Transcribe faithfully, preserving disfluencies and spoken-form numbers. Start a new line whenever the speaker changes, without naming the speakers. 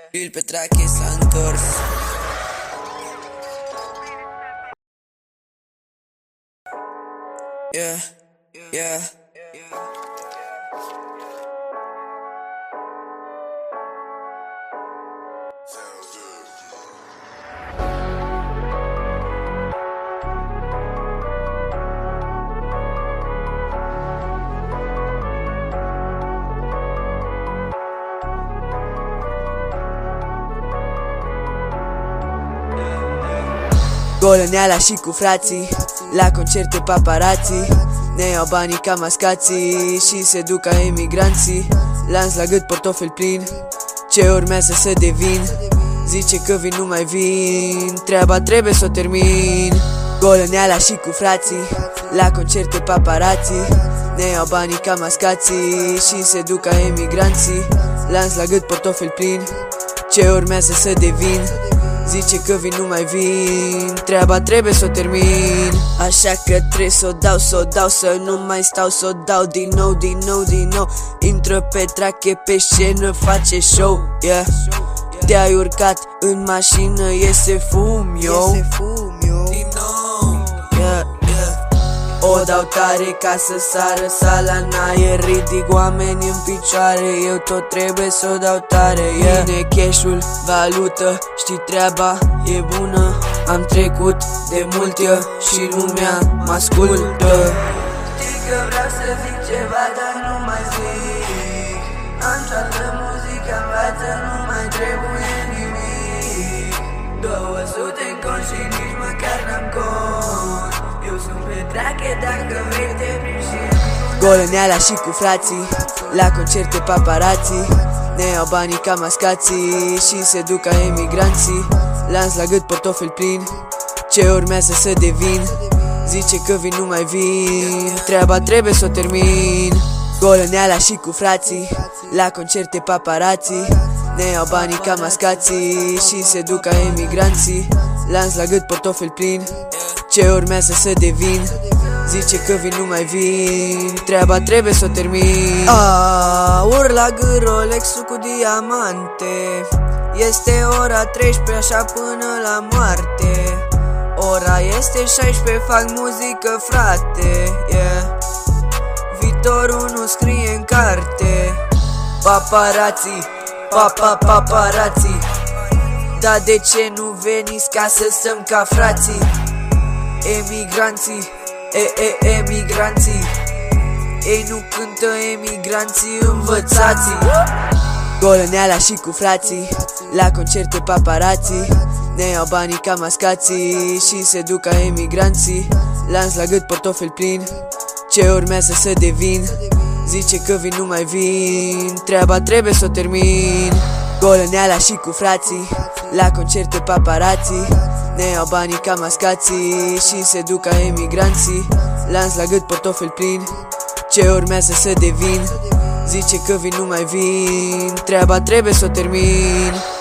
Il Petrache s-a întors. Yeah, yeah, yeah.
Golăneala și cu frații, la concerte paparații, ne iau banii ca mascații și se duc ca emigranții. Lanț la gât, portofel plin, ce urmează să devin? Zice că vin, nu mai vin, treaba trebuie să o termin. Golăneala și cu frații, la concerte paparații, ne iau banii ca mascații și se duc ca emigranții. Lanț la gât, portofel plin, ce urmează să devin? Zice că vin, nu mai vin, treaba trebuie să o termin. Așa că trebuie să o dau, să o dau, să nu mai stau, să o dau din nou, din nou, din nou. Intră Petrache pe scenă, face show, yeah. Te-ai urcat în mașină, iese fum, yo. Din nou, yeah, yeah. O dau tare ca să sară sala în aer, ridic oameni în picioare, eu tot trebuie să o dau tare, yeah. Vine cash-ul, valută, știi treaba e bună. Am trecut de mult eu și lumea mă ascultă.
Știi că vreau să zic ceva, dar nu mai zic. Am toată muzica în față, nu mai trebuie nimic. Două sute în cont și nici măcar n-am cont. Eu sunt Petrache, dacă vrei te prind și
Golăneala și cu frații, la concerte paparații, ne iau banii ca mascații și se duc ca emigranții. Lanț la gât, portofel plin, ce urmează să devin? Zice că vin, nu mai vin, treaba trebuie să o termin. Golăneala și cu frații, la concerte paparații, ne iau banii ca mascații și se duc ca emigranții. Lanț la gât, portofel plin, ce urmează să devin? Zice că vin, nu mai vin, treaba trebuie să o termin. Aur la gât, Rolex-ul cu diamante, este ora treisprezece, așa până la moarte. Ora este șaisprezece, fac muzică, frate, yeah. Viitorul nu scrie în carte. Paparații, papa paparații, dar de ce nu veniți ca să stăm ca frații? Emigranții, e, e, emigranții, ei nu cântă emigranții, învățații. Golăneala și cu frații, la concerte paparații, ne iau banii ca mascații și se duc ca emigranții. Lanț la gât, portofel plin, ce urmează să devin? Zice că vin, nu mai vin, treaba trebuie să o termin. Golăneala și cu frații, la concerte paparații, ne iau banii ca mascații și se duc ca emigranții. Lanț la gât, portofel plin, ce urmează să devin? Zice că vin, nu mai vin, treaba trebuie să o termin.